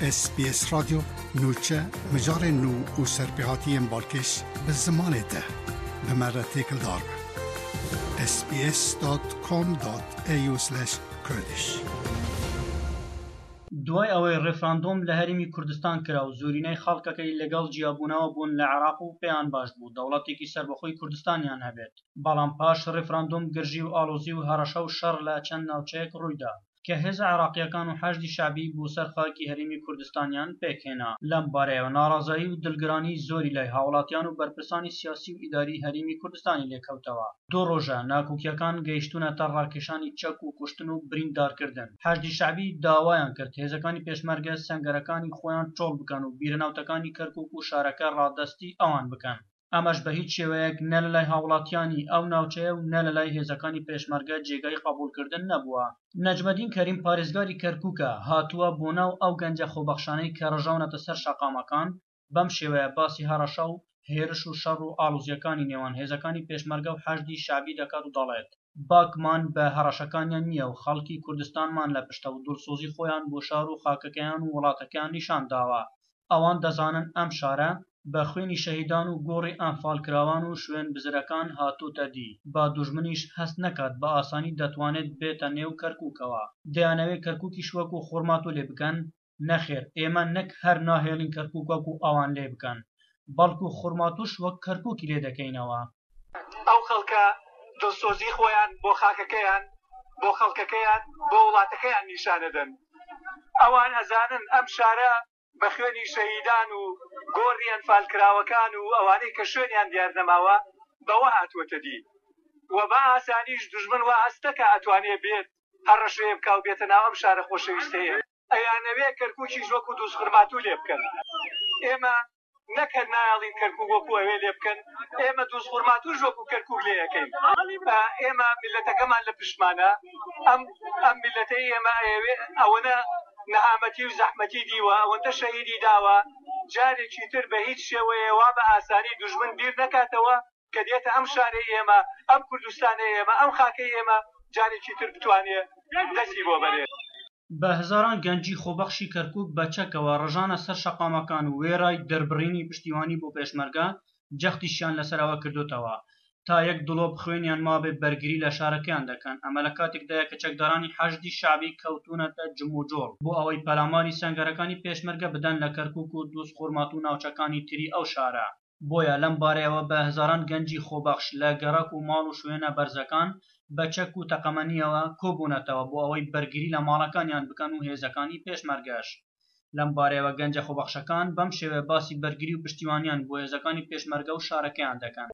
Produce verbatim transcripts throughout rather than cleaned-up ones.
اس بي اس رادیو نوچه مجار نو و سرپیهاتی بالکش به زمان ده به مرتب دار اس بی اس دات کام دات ای یو اسلش کردش. دوای ئەوەی ڕێفراندۆم لە هەرێمی کوردستان کرا و زۆرینەی خەڵکەکەی لەگەڵ جیابوونەوە بوون لە عێراق و پێیان باش بوو دەوڵەتێکی سەربەخۆی کوردستانیان هەبێت، بەڵام پاش ڕێفراندۆم گرژی و ئاڵۆزی و هەڕەشە و شەڕ لە چەند ناوچەیەک ڕوویدا کە هێزە عێراقیەکان و حەشدی شەعبی بۆ سەر خاکی هەرێمی کوردستانیان پێکهێنا. لەم بارەیەوە ناڕازایی و دڵگرانی زۆری لای هاوڵاتیان و بەرپرسانی سیاسی و ئیداری هەرێمی کوردستانی لێکەوتەوە. دوو ڕۆژە ناکۆکیەکان گەیشتونەتە ڕاکێشانی چەک و کوشتن و بریندارکردن. حەشدی شەعبی داوایان کرد هێزەکانی پێشمەرگە سەنگەرەکانی خۆیان چۆڵ بکەن و بیرەناوتەکانی کەرکووک و شارەکە ڕادەستی ئەوان بکەن. ئەمەش بە هیچ شێوەیەک نە لەلای هاوڵاتیانی ئەو ناوچەیە و نە لەلای هێزەکانی پێشمەرگە جێگای قبوڵکردن نەبووە. نەجمەدین کەریم پارێزگاری کەرکووکە هاتووە بۆ ناو ئەو گەنجە خۆبەخشانەی کە ڕژاونەتە سەر شەقامەکان، بەم شێوەیە باسی هەڕەشە و هێرش و شەڕ و ئاڵوزیەکانی نێوان هێزەکانی پێشمەرگە و حەشدی شەعبی دەکات و دەڵێت باکمان بە هەڕەشەکانیان نییە و خەڵکی کوردستانمان لە پشتە و دڵسۆزی خۆیان بۆ شار و خاکەکەیان و وڵاتەکەیان نیشان داوە. ئەوان دەزانن ئەم شارە بە خوێنی شەهیدان و گۆڕی ئەنفالکراوان و شوێن بزرەکان هاتووتە دی، با دوژمنیش هەست نەکات بە ئاسانی دەتوانێت بێتە نێو کەرکووکەوە. دەیانەوێت کەرکووکیش وەکو خورمات و لێ بکەن؟ نەخێر، ئێمە نەک هەر ناهێڵین کەرکووک وەکو ئەوان لێ بکەن، بەڵکو خورماتوش وەک کەرکووکی لێ دەکەینەوە. ئەو خەڵکە دڵسۆزی خۆیان بۆ خاکەکەیان بۆ خەڵکەکەیان بۆ وڵاتەکەیان نیشانەدەن. ئەوان ئەزانن ئەم شارە بە خوێنی شەهیدان و گۆڕی ئەنفالکراوەکان و ئەوانەی کە شوێنیان دیار نەماوە بەوە هاتووەتە دی و بە ئاسانیش دوژمن وا هەستەکە ئەتوانێ بێت هەر ڕەشەیە بکا و بێتە ناو ئەم شارە خۆشەویستەیە. ئەیانەوێ کەرکووکیش وەکو دووس خورماتوو لێ بکەن. ئێمە نەکە نایڵین کەرکووک وەکو ئەوێ لێ بکەن، ئێمە دووس خورماتووش وەکو کەرکووک لێ یەکەین. ئێمە میلەتەکەمان لە پشتمانە، ئەم ئەم میلەتەی ئێمە ئەوەنە نەهامەتی و زەحمەتی دیوە، ئەوەندە شەهیدی داوە، جارێکی تر بە هیچ شێوەیەوە بە ئاسانی دوژمن بیر نەکاتەوە کە دێتە ئەم شارەی ئێمە، ئەم کوردستانەی ئێمە، ئەم خاکەی ئێمە جارێکی تر بتوانێت دەستی بۆ بەرێت. بە هزاران گەنجی خۆبەخشی کەرکووک بە چەکەوە ڕژانە سەر شەقامەکان و وێرای دەربڕینی پشتیوانی بۆ پێشمەرگە جەختیشیان لەسەرەوە کردوتەوە تا یەک دڵۆپ خوێنیان مابێ بەرگری لە شارەکەیان دەکەن. ئەمە لە کاتێکدایە کە چەکدارانی حەشدی شەعبی کەوتونەتە جم و جۆڵ بۆ ئەوەی پەلاماری سەنگەرەکانی پێشمەرگە بدەن لە کەرکووک و دووس خورمات و ناوچەکانی تری ئەو شارە. بۆیە لەم بارەیەوە بە هزاران گەنجی خۆبەخش لە گەڕەک و ماڵ و شوێنە بەرزەکان بە چەک و تەقەمەنیەوە کۆبوونەتەوە بۆ ئەوەی بەرگری لە ماڵەکانیان بکەن و هێزەکانی پێشمەرگەش. لەم بارەیەوە گەنجە خۆبەخشەکان بەم شێوە باسی بەرگری و پشتیوانیان بۆ هێزەکانی پێشمەرگە و شارەکەیان دەکەن.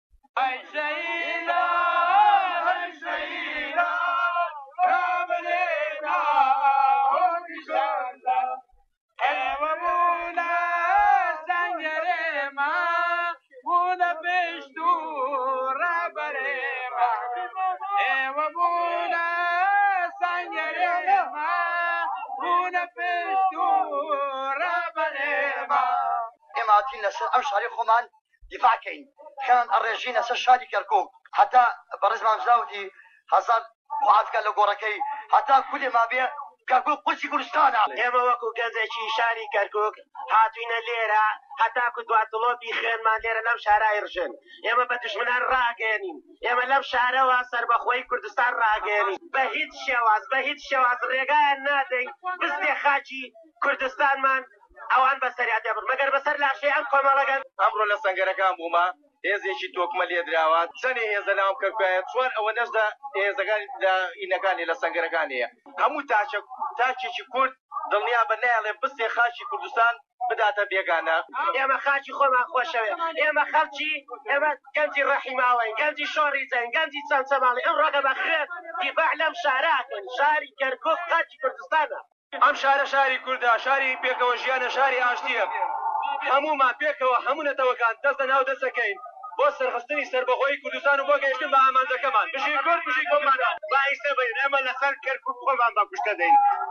ئەم شاری خۆمان دیفاعکەین خیان ئەڕێژینە سەر شاری کەرکووک هەتا بەڕێزمان زاوتی هەزار محافکە لە گۆڕەکەی هەتا کولێ ما بێ کەرکووک قورسی کوردستانە. ئێمە وەکو گەنجێکی شاری کەرکووک هاتوینە لێرە هەتاکو دواتڵۆپی خوێنمان لێرە لەم شارای ڕژن. ئێمە بە دژمنان ڕاگەێنین، ئێمە لەم شارەوە سەربەخۆی کوردستان ڕاگەێنین، بە هیچ شێواز بە هیچ شێواز ڕێگایان نادەین بستێ خاکی کوردستانمان ئەوان بەسەریاتێ بن مەگەر بەسەر لاشەی ئەم کۆمەڵەگەن. ئەمڕۆ لە سەنگەرەکان بوومە هێزێکی تۆکمە لێ دراوە چەندی هێزە ناو کەرکووکە چوار ئەوە نەشدا هێزەکانی ئینەکانی لە سەنگەرەکانیە هەموو تاچە تاچێکی کورد دڵنیا بە نایڵێ بستێ خاکی کوردستان بداتە بێگانە. ئێمە خاکی خۆمان خۆشەوێ، ئێمە خەڵکی ئێمە گەنجی ڕەحیماوەین، گەنجی شۆڕی زەین، گەنجی چەمچەماڵی. ئەم ڕۆگە بەخێر دیفاع لەم شاراکەن، شاری کەرکووک خاکی کوردستانە. ئەم شارە شاری کوردە، شاری پێکەوە ژیانە، شاری ئاشتیە. هەمومان پێکەوە هەمونەتەوەکان دەست ناو دەستەکەین بۆ سەرخستنی سەربەخۆی کوردستان و بۆ گەیشتن بە ئامانجەکەمان. بژی کورد بژی کۆمانە با ئیسە بین ئێمە لەسەر کەرکووک خۆمان بە کوشتە دەین.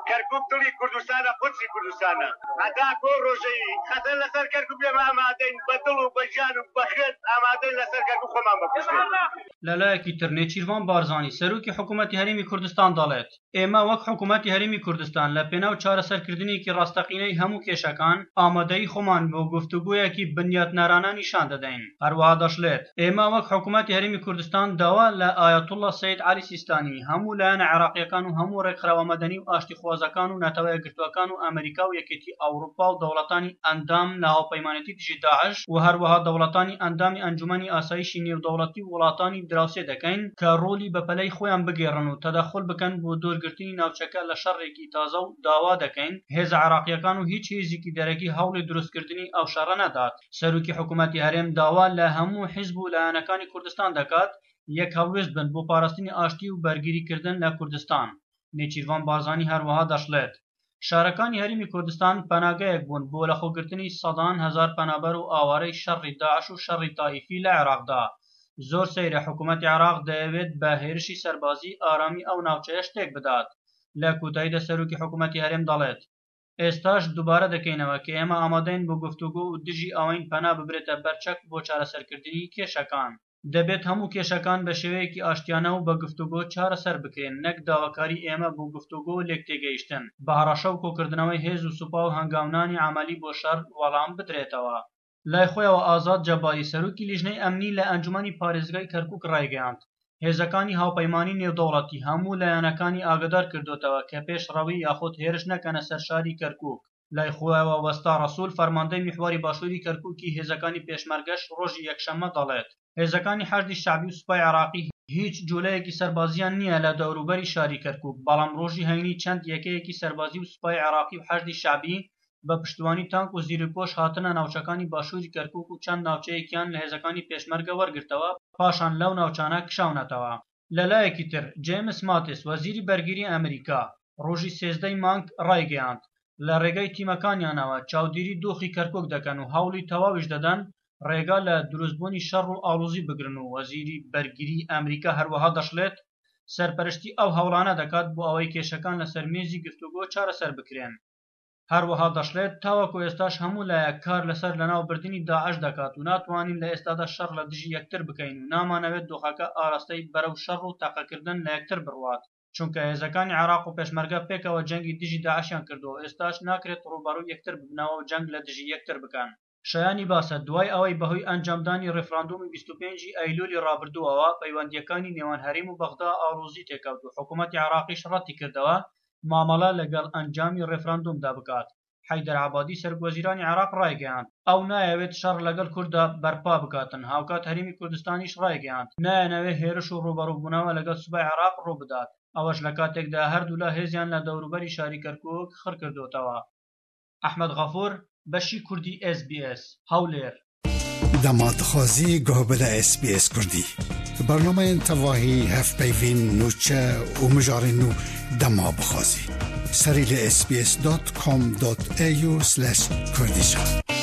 کەرکوب دڵی کوردستانە قودسی کوردستانە هەتا کۆ ڕۆژەیی خەتەر لەسەر کەرکوب لێمە ئامادەین بە دڵ و بە ژیان و بە خێت ئامادەین لەسەر کەرکوب خۆمان بکوژێن. لەلایەکی تر نێچیروان بارزانی سەرۆکی حکوومەتی هەرێمی کوردستان دەڵێت ئێمە وەک حکوومەتی هەرێمی کوردستان لە پێناو چارەسەرکردنێکی ڕاستەقینەی هەموو کێشەکان ئامادەی خۆمان بۆ گفتوگویەکی بنیاتنارانە نیشان دەدەین. هەروەها دەشڵێت ئێمە وەک حکوومەتی هەرێمی کوردستان داوا لە ئایەتوڵڵا سەید عەلی سیستانی هەموو لایەنە عێراقیەکان و هەموو ڕێکخراوە مەدەنی و ئاشتیخوازەکان و نەتەوە یەکگرتووەکان و ئەمریکا و یەکێتی ئەوروپا و دەوڵەتانی ئەندام لە هاوپەیمانێتی دژی داعش و هەروەها دەوڵەتانی ئەندامی ئەنجومەنی ئاسایشی نێودەوڵەتی و وڵاتانی دراوسێ دەکەین کە ڕۆلی بەپەلەی خۆیان بگێڕن و تەدەخل بکەن بۆ دۆرگرتنی ناوچەکە لە شەڕێکی تازە و داوا دەکەین هێزە عێراقیەکان و هیچ هێزێکی دەرەکی هەوڵی دروستکردنی ئەو شەڕە نەدات. سەرۆکی حکوومەتی هەرێم داوا لە هەموو حیزب و لایەنەکانی کوردستان دەکات یەک هەڵوێست بن بۆ پاراستنی ئاشتی و بەرگریکردن لە کوردستان. نێچیروان بارزانی هەروەها دەشڵێت شارەکانی هەرێمی کوردستان پەناگەیەک بوون بۆ لەخۆگرتنی سەدان هەزار پەنابەر و ئاوارەی شەڕی داعش و شەڕی تایفی لە عێراقدا. زۆر سەیرە حکوومەتی عێراق دەیەوێت بە هێرشی سەربازی ئارامی ئەو ناوچەیە شتێک بدات. لە کۆتاییدا سەرۆکی حکوومەتی هەرێم دەڵێت ئێستاش دووبارە دەکەینەوە کە ئێمە ئامادەین بۆ گفتوگۆ و دژی ئەوەین پەنا ببرێتە بەرچەک بۆ چارەسەرکردنی کێشەکان. دەبێت هەموو کێشەکان بە شێوەیەکی ئاشتیانە و بە گفتوگۆ چارەسەر بکرێن نەک داواکاری ئێمە بۆ گفتوگۆ و لێک تێگەیشتن بە هەڕەشە و کۆکردنەوەی هێز و سوپا و هەنگاونانی عەمەلی بۆ شەڕ وەڵام بدرێتەوە. لای خۆیەوە ئازاد جەباری سەرۆکی لیژنەی ئەمنی لە ئەنجومەنی پارێزگای کەرکووک ڕایگەیاند هێزەکانی هاوپەیمانی نێودەوڵەتی هەموو لایەنەکانی ئاگادار کردوتەوە کە پێش ڕەوی یاخود هێرش نەکەنە سەر شاری کەرکووک. لای خۆیەوە وەستا ڕەسوول فەرماندەی میحواری باشووری کەرکووکی هێزەکانی پێشمەرگەش ڕۆژی یەکشەممە دەڵێت هێزەکانی حەشدی شەعبی و سوپای عێراقی هیچ جولەیەکی سەربازیان نییە لە دەوروبەری شاری کەرکووک بەڵام ڕۆژی هەینی چەند یەکەیەکی سەربازی و سوپای عێراقی و حەشدی شەعبی بە پشتوانی تانک و زیرپۆش هاتنە ناوچەکانی باشووری کەرکووک و چەند ناوچەیەکیان لە هێزەکانی پێشمەرگە وەرگرتەوە پاشان لەو ناوچانە کشاونەتەوە. لەلایەکی تر جێمس ماتیس وەزیری بەرگری ئەمریکا ڕۆژی سێزدەی مانگ ڕایگەیاند لە ڕێگای تیمەکانیانەوە چاودێری دۆخی کەرکووک دەکەن و هەوڵی تەواویش دەدەن ڕێگا لە دروستبوونی شەڕ و ئاڵوزی بگرن و وەزیری بەرگری ئەمریکا هەروەها دەشڵێت سەرپەرشتی ئەو هەوڵانە دەکات بۆ ئەوەی کێشەکان لەسەر مێزی گفتوگۆ چارەسەر بکرێن. هەروەها دەشڵێت تاوەکو ئێستاش هەموو لایەک کار لەسەر لەناوبردنی داعش دەکات و ناتوانین لە ئێستادا شەڕ لە دژی یەکتر بکەین و نامانەوێت دۆخەکە ئاراستەی بەرەو شەڕ و تاقەکردن لە یەکتر بڕوات چونکە هێزەکانی عێراق و پێشمەرگە پێکەوە جەنگی دژی داعشیان کردووە ئێستاش ناکرێت ڕووبەڕووی یەکتر ببنەوە و جەنگ لە دژی یەکتر بکەن. شایانی باسە دوای ئەوەی بەهۆی ئەنجامدانی ڕێفراندۆمی بیست و پێنجی ئەیلولی ڕابردووەوە پەیوەندیەکانی نێوان هەرێم و بەغدا ئاڵوزی تێکەوت و حکوومەتی عێراقیش ڕەتی کردەوە مامەڵە لەگەڵ ئەنجامی ڕێفراندۆمدا بکات. حەیدەر عەبادی سەرۆکوەزیرانی عێراق ڕایگەیاند ئەو نایەوێت شەڕ لەگەڵ کورددا بەرپا بکاتن. هاوکات هەرێمی کوردستانیش ڕایگەیاند نایەنەوێت هێرش و ڕوبەڕووبوونەوە لەگەڵ سوپای عێراق ڕوو بدات ئەوەش لە کاتێکدا هەردوو لە هێزیان لە دەوروبەری شاری کەرکووک خڕ کردوتەوە. ئەحمەد غەفوور بەشی کوردی اس بی اس هەولێر. دەماتخوازی گۆبلە اس بی اس کوردی بەرنامەیەن تەواهی هەفپەیڤین نوچە و مژارین و دەما بخوازی سەری لە اس بی اس دات کۆم دات ئێ یو سلاش کوردیشە.